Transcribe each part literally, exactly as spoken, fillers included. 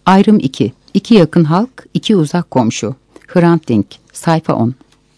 Ayrım iki. İki yakın halk, iki uzak komşu. Hrant Dink, sayfa on.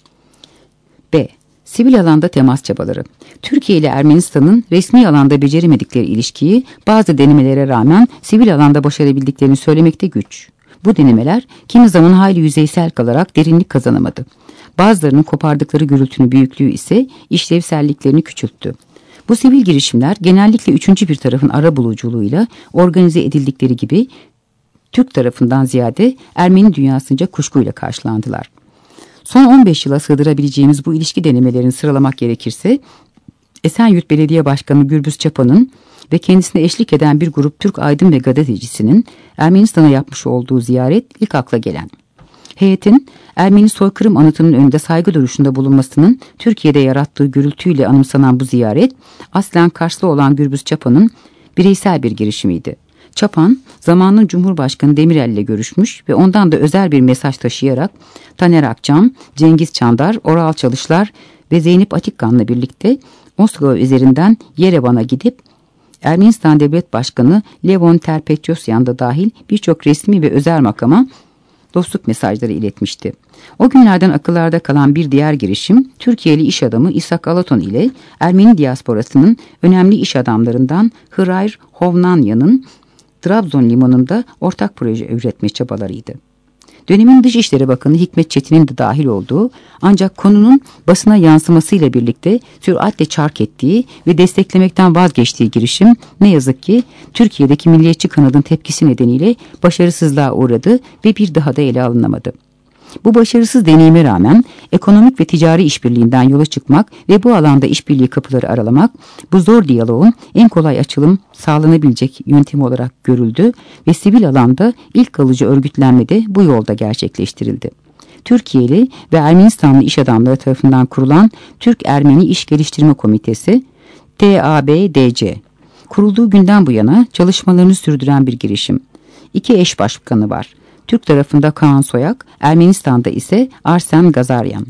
B. Sivil alanda temas çabaları. Türkiye ile Ermenistan'ın resmi alanda beceremedikleri ilişkiyi bazı denemelere rağmen sivil alanda başarabildiklerini söylemekte güç. Bu denemeler kimi zaman hayli yüzeysel kalarak derinlik kazanamadı. Bazılarının kopardıkları gürültünün büyüklüğü ise işlevselliklerini küçülttü. Bu sivil girişimler genellikle üçüncü bir tarafın arabuluculuğuyla organize edildikleri gibi Türk tarafından ziyade Ermeni dünyasınca kuşkuyla karşılandılar. Son on beş yıla sığdırabileceğimiz bu ilişki denemelerini sıralamak gerekirse, Esenyurt Belediye Başkanı Gürbüz Çapa'nın ve kendisine eşlik eden bir grup Türk aydın ve gazetecisinin Ermenistan'a yapmış olduğu ziyaret ilk akla gelen. Heyetin Ermeni soykırım anıtının önünde saygı duruşunda bulunmasının Türkiye'de yarattığı gürültüyle anımsanan bu ziyaret, aslen Karslı olan Gürbüz Çapa'nın bireysel bir girişimiydi. Çapan, zamanın Cumhurbaşkanı Demirel ile görüşmüş ve ondan da özel bir mesaj taşıyarak Taner Akçam, Cengiz Çandar, Oral Çalışlar ve Zeynep Atikkan'la birlikte Moskova üzerinden Yerevan'a gidip Ermenistan Devlet Başkanı Levon Terpeçosyan da dahil birçok resmi ve özel makama dostluk mesajları iletmişti. O günlerden akıllarda kalan bir diğer girişim, Türkiye'li iş adamı İshak Alaton ile Ermeni diasporasının önemli iş adamlarından Hrayr Hovnanyan'ın Trabzon limanında ortak proje üretme çabalarıydı. Dönemin Dışişleri Bakanı Hikmet Çetin'in de dahil olduğu, ancak konunun basına yansımasıyla birlikte süratle çark ettiği ve desteklemekten vazgeçtiği girişim ne yazık ki Türkiye'deki milliyetçi kanadın tepkisi nedeniyle başarısızlığa uğradı ve bir daha da ele alınamadı. Bu başarısız deneyime rağmen ekonomik ve ticari işbirliğinden yola çıkmak ve bu alanda işbirliği kapıları aralamak, bu zor diyaloğun en kolay açılım sağlanabilecek yöntemi olarak görüldü ve sivil alanda ilk kalıcı örgütlenme de bu yolda gerçekleştirildi. Türkiye'li ve Ermenistanlı iş adamları tarafından kurulan Türk-Ermeni İş Geliştirme Komitesi, T A B D C, kurulduğu günden bu yana çalışmalarını sürdüren bir girişim. İki eş başkanı var. Türk tarafında Kaan Soyak, Ermenistan'da ise Arsem Gazaryan.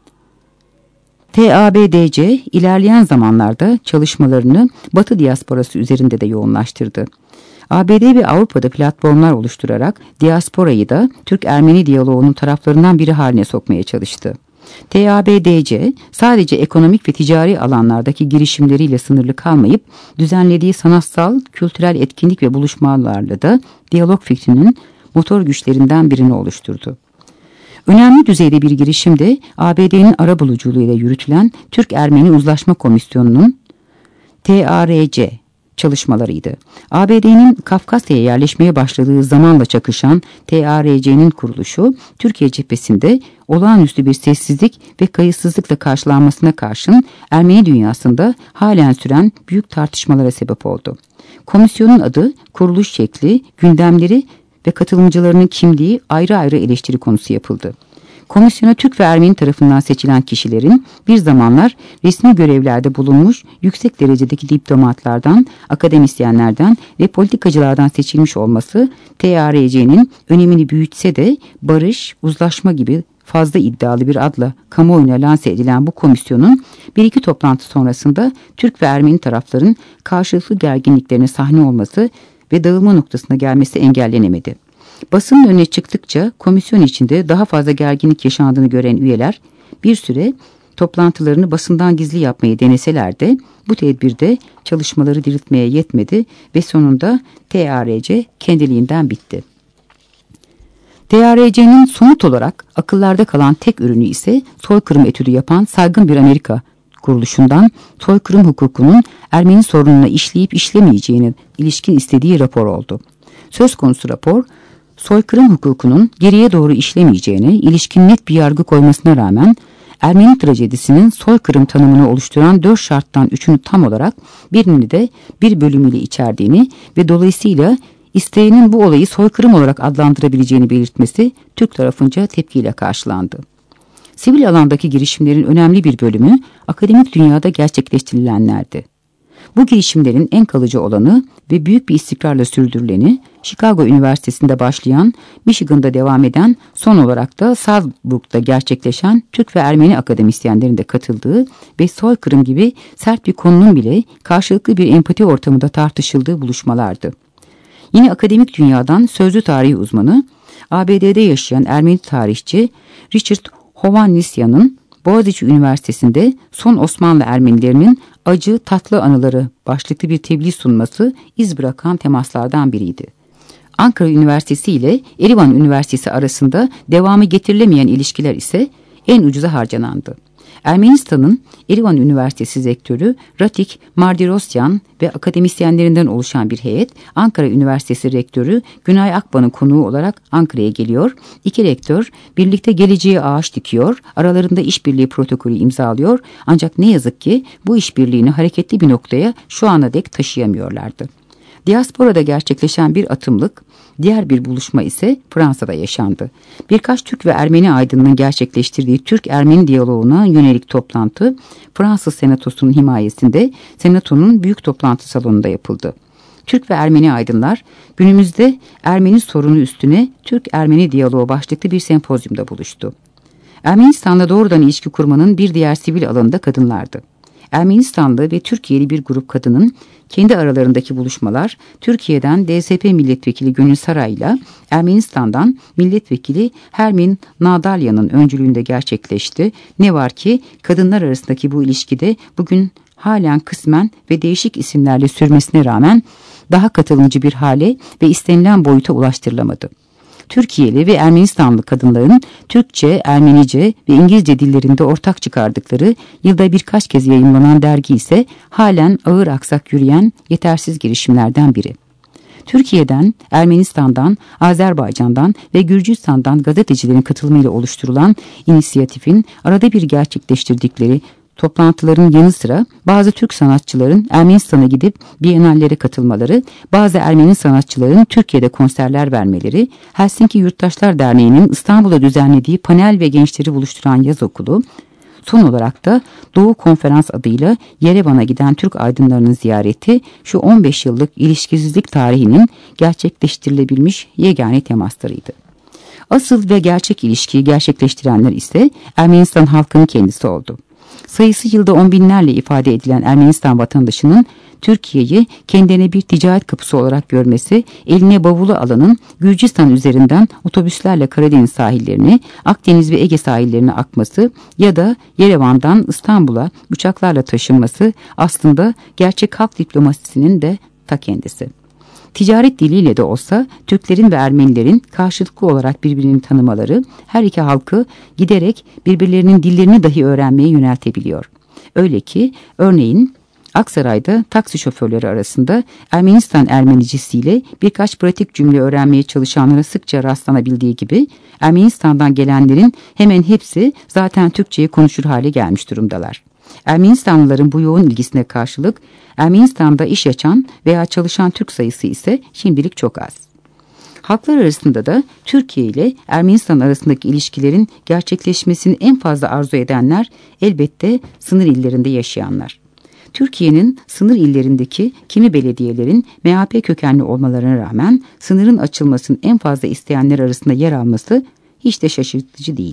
T A B D C ilerleyen zamanlarda çalışmalarını Batı diasporası üzerinde de yoğunlaştırdı. A B D ve Avrupa'da platformlar oluşturarak diasporayı da Türk-Ermeni diyaloğunun taraflarından biri haline sokmaya çalıştı. T A B D C sadece ekonomik ve ticari alanlardaki girişimleriyle sınırlı kalmayıp düzenlediği sanatsal, kültürel etkinlik ve buluşmalarla da diyalog fikrinin motor güçlerinden birini oluşturdu. Önemli düzeyde bir girişim de A B D'nin arabuluculuğuyla yürütülen Türk-Ermeni Uzlaşma Komisyonu'nun T A R C çalışmalarıydı. A B D'nin Kafkasya'ya yerleşmeye başladığı zamanla çakışan T A R C'nin kuruluşu, Türkiye cephesinde olağanüstü bir sessizlik ve kayıtsızlıkla karşılanmasına karşın Ermeni dünyasında halen süren büyük tartışmalara sebep oldu. Komisyonun adı, kuruluş şekli, gündemleri ve katılımcılarının kimliği ayrı ayrı eleştiri konusu yapıldı. Komisyona Türk ve Ermeni tarafından seçilen kişilerin bir zamanlar resmi görevlerde bulunmuş yüksek derecedeki diplomatlardan, akademisyenlerden ve politikacılardan seçilmiş olması T A R C'nin önemini büyütse de barış, uzlaşma gibi fazla iddialı bir adla kamuoyuna lanse edilen bu komisyonun bir iki toplantı sonrasında Türk ve Ermeni tarafların karşılıklı gerginliklerine sahne olması ve dağılma noktasına gelmesi engellenemedi. Basının önüne çıktıkça komisyon içinde daha fazla gerginlik yaşandığını gören üyeler bir süre toplantılarını basından gizli yapmayı deneseler de bu tedbirde çalışmaları diriltmeye yetmedi ve sonunda T A R C kendiliğinden bitti. T A R C'nin somut olarak akıllarda kalan tek ürünü ise soykırım etüdü yapan saygın bir Amerika kuruluşundan soykırım hukukunun Ermeni sorununa işleyip işlemeyeceğine ilişkin istediği rapor oldu. Söz konusu rapor, soykırım hukukunun geriye doğru işlemeyeceğine ilişkin net bir yargı koymasına rağmen Ermeni trajedisinin soykırım tanımını oluşturan dört şarttan üçünü tam olarak, birini de bir bölümüyle içerdiğini ve dolayısıyla isteyenin bu olayı soykırım olarak adlandırabileceğini belirtmesi Türk tarafınca tepkiyle karşılandı. Sivil alandaki girişimlerin önemli bir bölümü akademik dünyada gerçekleştirilenlerdi. Bu girişimlerin en kalıcı olanı ve büyük bir istikrarla sürdürüleni, Chicago Üniversitesi'nde başlayan, Michigan'da devam eden, son olarak da Salzburg'da gerçekleşen Türk ve Ermeni akademisyenlerin de katıldığı ve soykırım gibi sert bir konunun bile karşılıklı bir empati ortamında tartışıldığı buluşmalardı. Yine akademik dünyadan sözlü tarih uzmanı, A B D'de yaşayan Ermeni tarihçi Richard Hovhannisyan'ın Boğaziçi Üniversitesi'nde son Osmanlı Ermenilerinin acı tatlı anıları başlıklı bir tebliğ sunması iz bırakan temaslardan biriydi. Ankara Üniversitesi ile Erivan Üniversitesi arasında devamı getirilemeyen ilişkiler ise en ucuza harcanandı. Ermenistan'ın Erivan Üniversitesi rektörü Ratik Mardirosyan ve akademisyenlerinden oluşan bir heyet Ankara Üniversitesi rektörü Günay Akban'ın konuğu olarak Ankara'ya geliyor. İki rektör birlikte geleceğe ağaç dikiyor, aralarında işbirliği protokolü imzalıyor ancak ne yazık ki bu işbirliğini hareketli bir noktaya şu ana dek taşıyamıyorlardı. Diasporada gerçekleşen bir atımlık, diğer bir buluşma ise Fransa'da yaşandı. Birkaç Türk ve Ermeni aydınının gerçekleştirdiği Türk-Ermeni diyaloğuna yönelik toplantı Fransız Senatosu'nun himayesinde Senato'nun büyük toplantı salonunda yapıldı. Türk ve Ermeni aydınlar günümüzde Ermeni sorunu üstüne Türk-Ermeni diyaloğu başlıklı bir sempozyumda buluştu. Ermenistan'la doğrudan ilişki kurmanın bir diğer sivil alanı da kadınlardı. Ermenistanlı ve Türkiye'li bir grup kadının kendi aralarındaki buluşmalar Türkiye'den D S P milletvekili Gönül Saray'la Ermenistan'dan milletvekili Hermin Nadalya'nın öncülüğünde gerçekleşti. Ne var ki kadınlar arasındaki bu ilişkide bugün halen kısmen ve değişik isimlerle sürmesine rağmen daha katılımcı bir hale ve istenilen boyuta ulaştırılamadı. Türkiye'li ve Ermenistanlı kadınların Türkçe, Ermenice ve İngilizce dillerinde ortak çıkardıkları yılda birkaç kez yayımlanan dergi ise halen ağır aksak yürüyen yetersiz girişimlerden biri. Türkiye'den, Ermenistan'dan, Azerbaycan'dan ve Gürcistan'dan gazetecilerin katılımıyla oluşturulan inisiyatifin arada bir gerçekleştirdikleri toplantıların yanı sıra bazı Türk sanatçıların Ermenistan'a gidip bienallere katılmaları, bazı Ermeni sanatçıların Türkiye'de konserler vermeleri, Helsinki Yurttaşlar Derneği'nin İstanbul'da düzenlediği panel ve gençleri buluşturan yaz okulu, son olarak da Doğu Konferans adıyla Yerevan'a giden Türk aydınlarının ziyareti şu on beş yıllık ilişkisizlik tarihinin gerçekleştirilebilmiş yegane temaslarıydı. Asıl ve gerçek ilişkiyi gerçekleştirenler ise Ermenistan halkının kendisi oldu. Sayısı yılda on binlerle ifade edilen Ermenistan vatandaşının Türkiye'yi kendine bir ticaret kapısı olarak görmesi, eline bavulu alanın Gürcistan üzerinden otobüslerle Karadeniz sahillerine, Akdeniz ve Ege sahillerine akması ya da Yerevan'dan İstanbul'a uçaklarla taşınması aslında gerçek halk diplomasisinin de ta kendisi. Ticaret diliyle de olsa Türklerin ve Ermenilerin karşılıklı olarak birbirini tanımaları her iki halkı giderek birbirlerinin dillerini dahi öğrenmeye yöneltebiliyor. Öyle ki örneğin Aksaray'da taksi şoförleri arasında Ermenistan Ermenicisiyle birkaç pratik cümle öğrenmeye çalışanlara sıkça rastlanabildiği gibi Ermenistan'dan gelenlerin hemen hepsi zaten Türkçeyi konuşur hale gelmiş durumdalar. Ermenistanlıların bu yoğun ilgisine karşılık Ermenistan'da iş açan veya çalışan Türk sayısı ise şimdilik çok az. Halklar arasında da Türkiye ile Ermenistan arasındaki ilişkilerin gerçekleşmesini en fazla arzu edenler elbette sınır illerinde yaşayanlar. Türkiye'nin sınır illerindeki kimi belediyelerin M H P kökenli olmalarına rağmen sınırın açılmasını en fazla isteyenler arasında yer alması hiç de şaşırtıcı değil.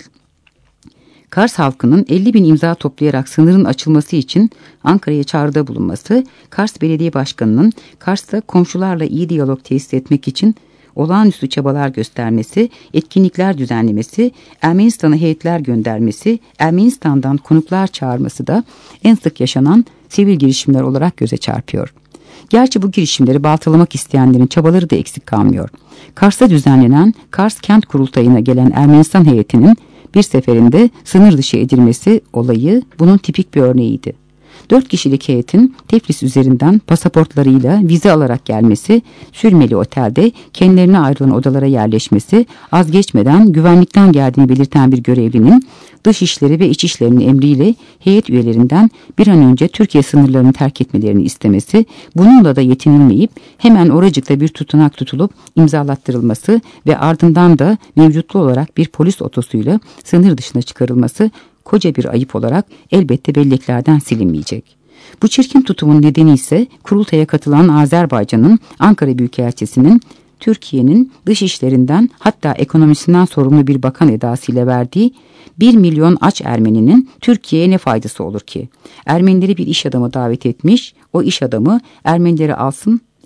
Kars halkının elli bin imza toplayarak sınırın açılması için Ankara'ya çağrıda bulunması, Kars Belediye Başkanı'nın Kars'ta komşularla iyi diyalog tesis etmek için olağanüstü çabalar göstermesi, etkinlikler düzenlemesi, Ermenistan'a heyetler göndermesi, Ermenistan'dan konuklar çağırması da en sık yaşanan sivil girişimler olarak göze çarpıyor. Gerçi bu girişimleri baltalamak isteyenlerin çabaları da eksik kalmıyor. Kars'ta düzenlenen Kars Kent Kurultayı'na gelen Ermenistan heyetinin bir seferinde sınır dışı edilmesi olayı bunun tipik bir örneğiydi. Dört kişilik heyetin Tiflis üzerinden pasaportlarıyla vize alarak gelmesi, sürmeli otelde kendilerine ayrılan odalara yerleşmesi, az geçmeden güvenlikten geldiğini belirten bir görevlinin Dışişleri ve İçişleri'nin emriyle heyet üyelerinden bir an önce Türkiye sınırlarını terk etmelerini istemesi, bununla da yetinilmeyip hemen oracıkta bir tutanak tutulup imzalattırılması ve ardından da mevcutlu olarak bir polis otosuyla sınır dışına çıkarılması koca bir ayıp olarak elbette belleklerden silinmeyecek. Bu çirkin tutumun nedeni ise kurultaya katılan Azerbaycan'ın Ankara Büyükelçisi'nin Türkiye'nin dış işlerinden hatta ekonomisinden sorumlu bir bakan edasıyla verdiği bir milyon aç Ermeninin Türkiye'ye ne faydası olur ki? Ermenileri bir iş adamı davet etmiş, o iş adamı Ermenileri alsın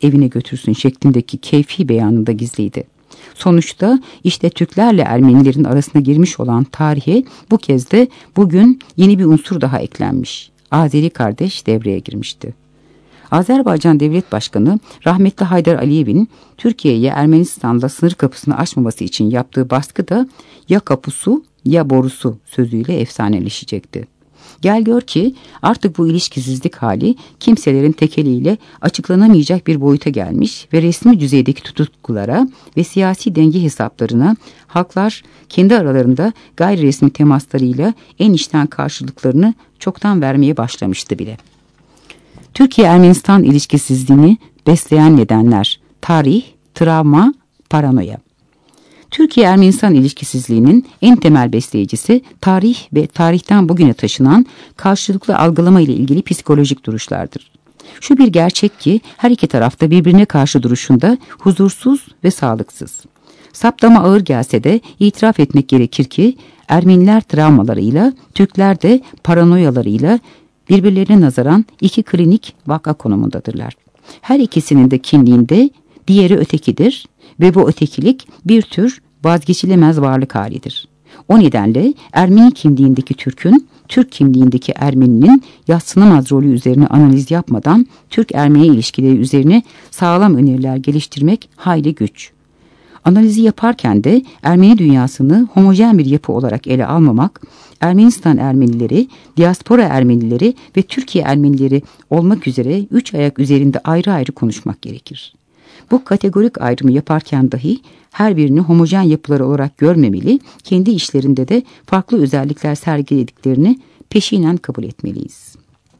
evine götürsün şeklindeki keyfi beyanında gizliydi. Sonuçta işte Türklerle Ermenilerin arasına girmiş olan tarihe bu kez de bugün yeni bir unsur daha eklenmiş. Azeri kardeş devreye girmişti. Azerbaycan Devlet Başkanı rahmetli Haydar Aliyev'in Türkiye'ye Ermenistan'da sınır kapısını açmaması için yaptığı baskı da ya kapusu ya borusu sözüyle efsaneleşecekti. Gel gör ki artık bu ilişkisizlik hali kimselerin tekeliyle açıklanamayacak bir boyuta gelmiş ve resmi düzeydeki tutuklulara ve siyasi denge hesaplarına halklar kendi aralarında gayri resmi temaslarıyla en içten karşılıklarını çoktan vermeye başlamıştı bile. Türkiye-Ermenistan ilişkisizliğini besleyen nedenler: tarih, travma, paranoya. Türkiye-Ermenistan ilişkisizliğinin en temel besleyicisi tarih ve tarihten bugüne taşınan karşılıklı algılama ile ilgili psikolojik duruşlardır. Şu bir gerçek ki her iki tarafta birbirine karşı duruşunda huzursuz ve sağlıksız. Saptama ağır gelse de itiraf etmek gerekir ki Ermeniler travmalarıyla, Türkler de paranoyalarıyla birbirlerine nazaran iki klinik vaka konumundadırlar. Her ikisinin de kimliğinde diğeri ötekidir ve bu ötekilik bir tür vazgeçilemez varlık halidir. O nedenle Ermeni kimliğindeki Türk'ün, Türk kimliğindeki Ermeninin yadsınamaz rolü üzerine analiz yapmadan Türk-Ermeni ilişkileri üzerine sağlam öneriler geliştirmek hayli güç. Analizi yaparken de Ermeni dünyasını homojen bir yapı olarak ele almamak, Ermenistan Ermenileri, diaspora Ermenileri ve Türkiye Ermenileri olmak üzere üç ayak üzerinde ayrı ayrı konuşmak gerekir. Bu kategorik ayrımı yaparken dahi her birini homojen yapılar olarak görmemeli, kendi işlerinde de farklı özellikler sergilediklerini peşinen kabul etmeliyiz.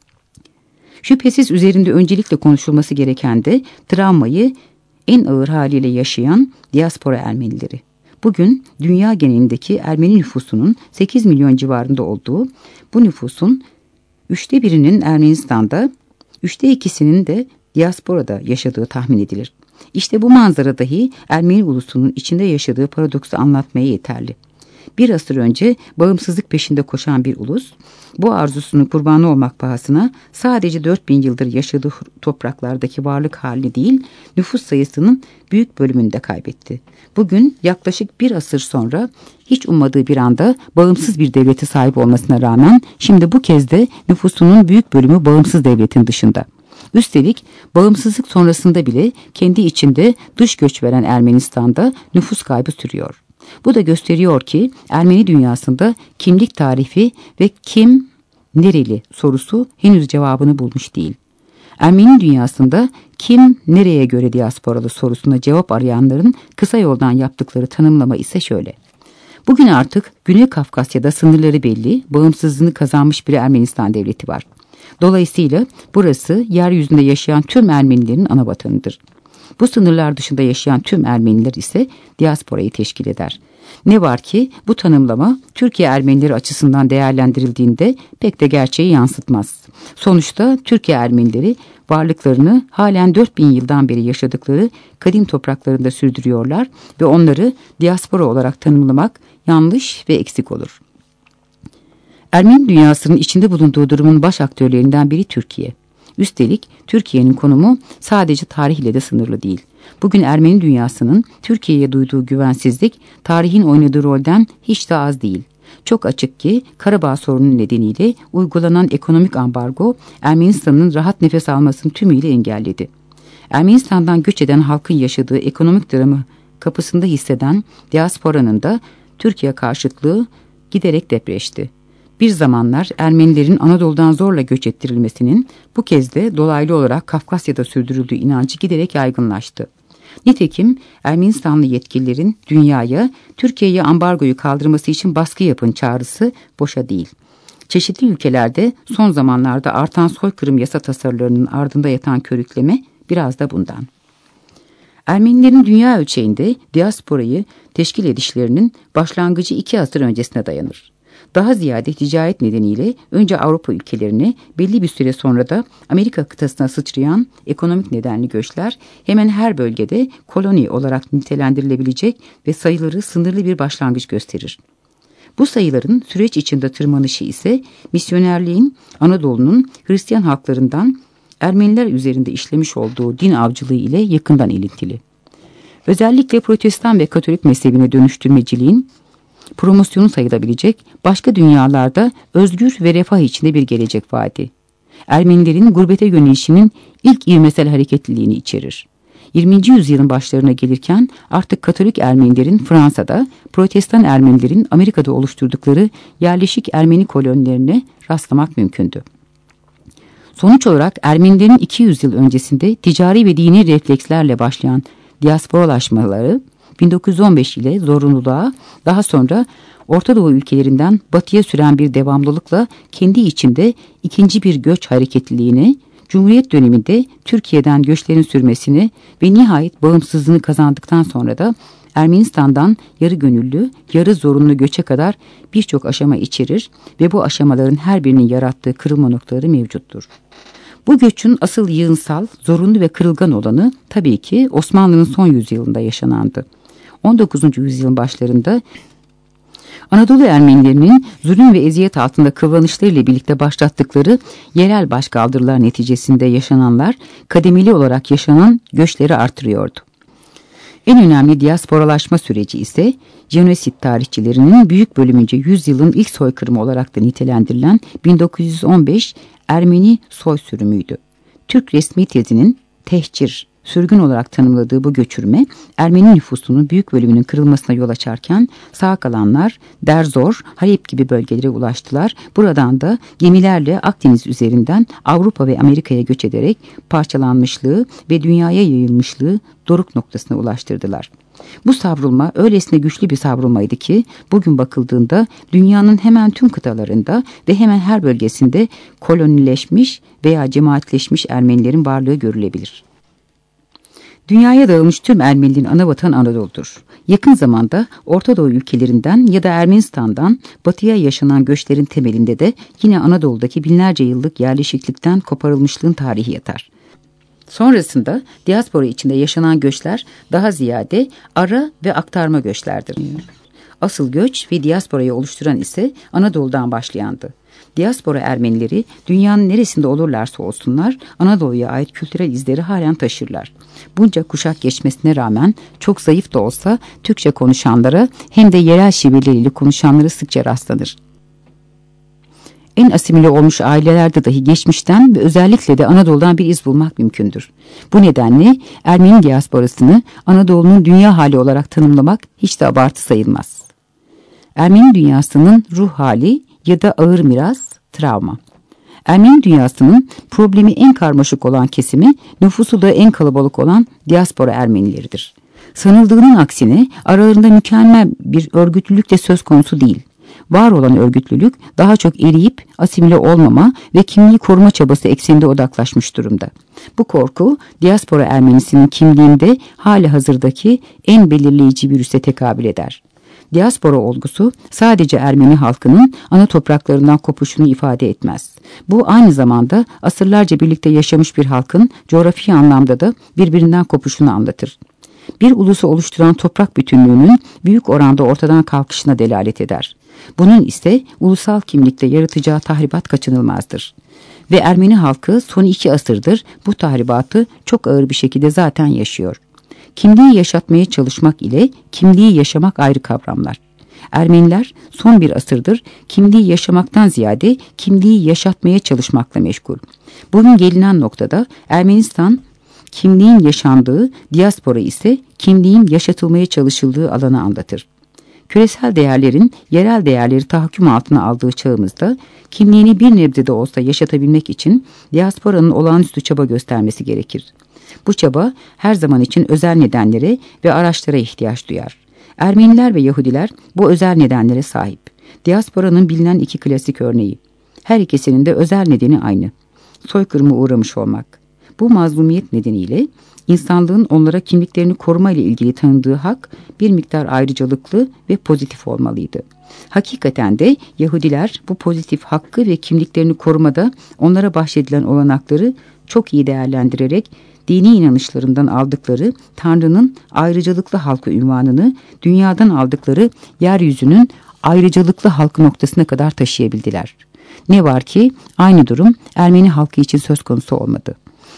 Şüphesiz üzerinde öncelikle konuşulması gereken de travmayı en ağır haliyle yaşayan diaspora Ermenileri. Bugün dünya genelindeki Ermeni nüfusunun sekiz milyon civarında olduğu, bu nüfusun üçte birinin Ermenistan'da, üçte ikisinin de diasporada yaşadığı tahmin edilir. İşte bu manzara dahi Ermeni ulusunun içinde yaşadığı paradoksu anlatmaya yeterli. Bir asır önce bağımsızlık peşinde koşan bir ulus, bu arzusunun kurbanı olmak pahasına sadece dört bin yıldır yaşadığı topraklardaki varlık halini değil, nüfus sayısının büyük bölümünü de kaybetti. Bugün yaklaşık bir asır sonra hiç ummadığı bir anda bağımsız bir devlete sahip olmasına rağmen şimdi bu kez de nüfusunun büyük bölümü bağımsız devletin dışında. Üstelik bağımsızlık sonrasında bile kendi içinde dış göç veren Ermenistan'da nüfus kaybı sürüyor. Bu da gösteriyor ki Ermeni dünyasında kimlik tarifi ve kim nereli sorusu henüz cevabını bulmuş değil. Ermeni dünyasında kim nereye göre diasporalı sorusuna cevap arayanların kısa yoldan yaptıkları tanımlama ise şöyle. Bugün artık Güney Kafkasya'da sınırları belli, bağımsızlığını kazanmış bir Ermenistan devleti var. Dolayısıyla burası yeryüzünde yaşayan tüm Ermenilerin ana vatanıdır. Bu sınırlar dışında yaşayan tüm Ermeniler ise diasporayı teşkil eder. Ne var ki bu tanımlama Türkiye Ermenileri açısından değerlendirildiğinde pek de gerçeği yansıtmaz. Sonuçta Türkiye Ermenileri varlıklarını halen dört bin yıldan beri yaşadıkları kadim topraklarında sürdürüyorlar ve onları diaspora olarak tanımlamak yanlış ve eksik olur. Ermeni dünyasının içinde bulunduğu durumun baş aktörlerinden biri Türkiye. Üstelik Türkiye'nin konumu sadece tarihle de sınırlı değil. Bugün Ermeni dünyasının Türkiye'ye duyduğu güvensizlik tarihin oynadığı rolden hiç de az değil. Çok açık ki Karabağ sorunu nedeniyle uygulanan ekonomik ambargo Ermenistan'ın rahat nefes almasını tümüyle engelledi. Ermenistan'dan göç eden halkın yaşadığı ekonomik dramı kapısında hisseden diasporanın da Türkiye karşıtlığı giderek depreşti. Bir zamanlar Ermenilerin Anadolu'dan zorla göç ettirilmesinin bu kez de dolaylı olarak Kafkasya'da sürdürüldüğü inancı giderek yaygınlaştı. Nitekim Ermenistanlı yetkililerin dünyaya Türkiye'ye ambargoyu kaldırması için baskı yapın çağrısı boşa değil. Çeşitli ülkelerde son zamanlarda artan soykırım yasa tasarılarının ardında yatan körükleme biraz da bundan. Ermenilerin dünya ölçeğinde diasporayı teşkil edişlerinin başlangıcı iki asır öncesine dayanır. Daha ziyade ticaret nedeniyle önce Avrupa ülkelerine, belli bir süre sonra da Amerika kıtasına sıçrayan ekonomik nedenli göçler hemen her bölgede koloni olarak nitelendirilebilecek ve sayıları sınırlı bir başlangıç gösterir. Bu sayıların süreç içinde tırmanışı ise misyonerliğin Anadolu'nun Hristiyan halklarından Ermeniler üzerinde işlemiş olduğu din avcılığı ile yakından ilintili. Özellikle Protestan ve Katolik mezhebine dönüştürmeciliğin promosyonu sayılabilecek başka dünyalarda özgür ve refah içinde bir gelecek vaadi. Ermenilerin gurbete yönelişinin ilk ivmesel hareketliliğini içerir. yirminci yüzyılın başlarına gelirken artık Katolik Ermenilerin Fransa'da, Protestan Ermenilerin Amerika'da oluşturdukları yerleşik Ermeni kolonilerine rastlamak mümkündü. Sonuç olarak Ermenilerin iki yüz yıl öncesinde ticari ve dini reflekslerle başlayan diasporalaşmaları bin dokuz yüz on beş ile zorunluluğa, daha sonra Orta Doğu ülkelerinden batıya süren bir devamlılıkla kendi içinde ikinci bir göç hareketliliğini, Cumhuriyet döneminde Türkiye'den göçlerin sürmesini ve nihayet bağımsızlığını kazandıktan sonra da Ermenistan'dan yarı gönüllü, yarı zorunlu göçe kadar birçok aşama içerir ve bu aşamaların her birinin yarattığı kırılma noktaları mevcuttur. Bu göçün asıl yığınsal, zorunlu ve kırılgan olanı tabii ki Osmanlı'nın son yüzyılında yaşanandı. on dokuzuncu yüzyılın başlarında Anadolu Ermenilerinin zulüm ve eziyet altında kıvranışlarıyla birlikte başlattıkları yerel başkaldırılar neticesinde yaşananlar kademeli olarak yaşanan göçleri artırıyordu. En önemli diasporalaşma süreci ise Genosit tarihçilerinin büyük bölümünce yüzyılın ilk soykırımı olarak da nitelendirilen bin dokuz yüz on beş Ermeni soy sürümüydü. Türk resmi tezinin tehcir, sürgün olarak tanımladığı bu göçürme Ermeni nüfusunun büyük bölümünün kırılmasına yol açarken sağ kalanlar Derzor, Halep gibi bölgelere ulaştılar. Buradan da gemilerle Akdeniz üzerinden Avrupa ve Amerika'ya göç ederek parçalanmışlığı ve dünyaya yayılmışlığı doruk noktasına ulaştırdılar. Bu savrulma öylesine güçlü bir savrulmaydı ki bugün bakıldığında dünyanın hemen tüm kıtalarında ve hemen her bölgesinde kolonileşmiş veya cemaatleşmiş Ermenilerin varlığı görülebilir. Dünyaya dağılmış tüm Ermenilerin ana vatan Anadolu'dur. Yakın zamanda Orta Doğu ülkelerinden ya da Ermenistan'dan batıya yaşanan göçlerin temelinde de yine Anadolu'daki binlerce yıllık yerleşiklikten koparılmışlığın tarihi yatar. Sonrasında diaspora içinde yaşanan göçler daha ziyade ara ve aktarma göçlerdir. Asıl göç ve diasporayı oluşturan ise Anadolu'dan başlayandı. Diaspora Ermenileri dünyanın neresinde olurlarsa olsunlar Anadolu'ya ait kültürel izleri halen taşırlar. Bunca kuşak geçmesine rağmen çok zayıf da olsa Türkçe konuşanlara hem de yerel şiveleriyle konuşanlara sıkça rastlanır. En asimile olmuş ailelerde dahi geçmişten ve özellikle de Anadolu'dan bir iz bulmak mümkündür. Bu nedenle Ermeni diasporasını Anadolu'nun dünya hali olarak tanımlamak hiç de abartı sayılmaz. Ermeni dünyasının ruh hali ya da ağır miras, travma. Ermeni dünyasının problemi en karmaşık olan kesimi, nüfusu da en kalabalık olan diaspora Ermenileridir. Sanıldığının aksine aralarında mükemmel bir örgütlülük de söz konusu değil. Var olan örgütlülük daha çok eriyip asimile olmama ve kimliği koruma çabası ekseninde odaklaşmış durumda. Bu korku diaspora Ermenisinin kimliğinde hali hazırdaki en belirleyici virüse tekabül eder. Diaspora olgusu sadece Ermeni halkının ana topraklarından kopuşunu ifade etmez. Bu aynı zamanda asırlarca birlikte yaşamış bir halkın coğrafi anlamda da birbirinden kopuşunu anlatır. Bir ulusu oluşturan toprak bütünlüğünün büyük oranda ortadan kalkışına delalet eder. Bunun ise ulusal kimlikte yaratacağı tahribat kaçınılmazdır. Ve Ermeni halkı son iki asırdır bu tahribatı çok ağır bir şekilde zaten yaşıyor. Kimliği yaşatmaya çalışmak ile kimliği yaşamak ayrı kavramlar. Ermeniler son bir asırdır kimliği yaşamaktan ziyade kimliği yaşatmaya çalışmakla meşgul. Bugün gelinen noktada Ermenistan kimliğin yaşandığı, diaspora ise kimliğin yaşatılmaya çalışıldığı alanı anlatır. Küresel değerlerin yerel değerleri tahakküm altına aldığı çağımızda kimliğini bir nebze de olsa yaşatabilmek için diasporanın olağanüstü çaba göstermesi gerekir. Bu çaba her zaman için özel nedenlere ve araçlara ihtiyaç duyar. Ermeniler ve Yahudiler bu özel nedenlere sahip. Diasporanın bilinen iki klasik örneği. Her ikisinin de özel nedeni aynı. Soykırıma uğramış olmak. Bu mazlumiyet nedeniyle insanlığın onlara kimliklerini koruma ile ilgili tanıdığı hak bir miktar ayrıcalıklı ve pozitif olmalıydı. Hakikaten de Yahudiler bu pozitif hakkı ve kimliklerini korumada onlara bahşedilen olanakları çok iyi değerlendirerek dini inanışlarından aldıkları Tanrı'nın ayrıcalıklı halkı ünvanını dünyadan aldıkları yeryüzünün ayrıcalıklı halkı noktasına kadar taşıyabildiler. Ne var ki aynı durum Ermeni halkı için söz konusu olmadı.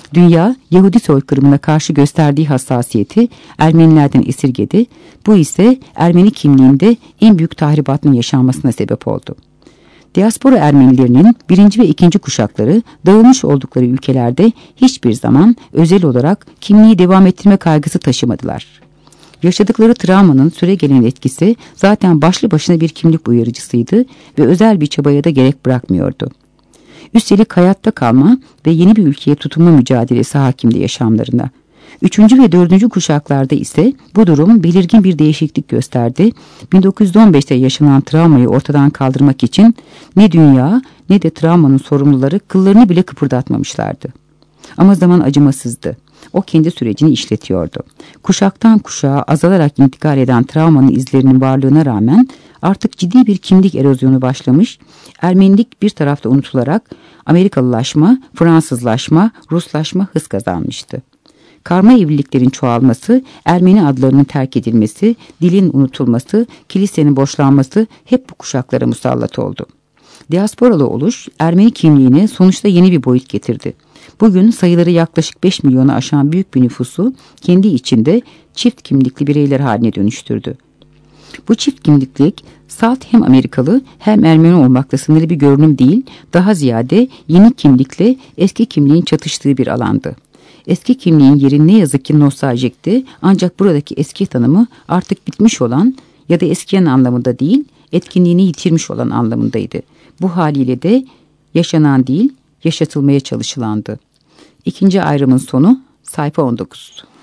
Dünya, Yahudi soykırımına karşı gösterdiği hassasiyeti Ermenilerden esirgedi. Bu ise Ermeni kimliğinde en büyük tahribatın yaşanmasına sebep oldu. Diaspora Ermenilerinin birinci ve ikinci kuşakları dağılmış oldukları ülkelerde hiçbir zaman özel olarak kimliği devam ettirme kaygısı taşımadılar. Yaşadıkları travmanın süregelen etkisi zaten başlı başına bir kimlik uyarıcısıydı ve özel bir çabaya da gerek bırakmıyordu. Üstelik hayatta kalma ve yeni bir ülkeye tutunma mücadelesi hakimdi yaşamlarına. Üçüncü ve dördüncü kuşaklarda ise bu durum belirgin bir değişiklik gösterdi. bin dokuz yüz on beşte yaşanan travmayı ortadan kaldırmak için ne dünya ne de travmanın sorumluları kıllarını bile kıpırdatmamışlardı. Ama zaman acımasızdı. O kendi sürecini işletiyordu. Kuşaktan kuşağa azalarak intikal eden travmanın izlerinin varlığına rağmen artık ciddi bir kimlik erozyonu başlamış, Ermenilik bir tarafta unutularak Amerikalılaşma, Fransızlaşma, Ruslaşma hız kazanmıştı. Karma evliliklerin çoğalması, Ermeni adlarının terk edilmesi, dilin unutulması, kilisenin boşlanması hep bu kuşaklara musallat oldu. Diasporalı oluş, Ermeni kimliğine sonuçta yeni bir boyut getirdi. Bugün sayıları yaklaşık beş milyonu aşan büyük bir nüfusu kendi içinde çift kimlikli bireyler haline dönüştürdü. Bu çift kimliklik salt hem Amerikalı hem Ermeni olmakla sınırlı bir görünüm değil, daha ziyade yeni kimlikle eski kimliğin çatıştığı bir alandı. Eski kimliğin yeri ne yazık ki nostaljikti, ancak buradaki eski tanımı artık bitmiş olan ya da eskiyen anlamında değil, etkinliğini yitirmiş olan anlamındaydı. Bu haliyle de yaşanan değil, yaşatılmaya çalışılandı. İkinci ayrımın sonu sayfa on dokuz.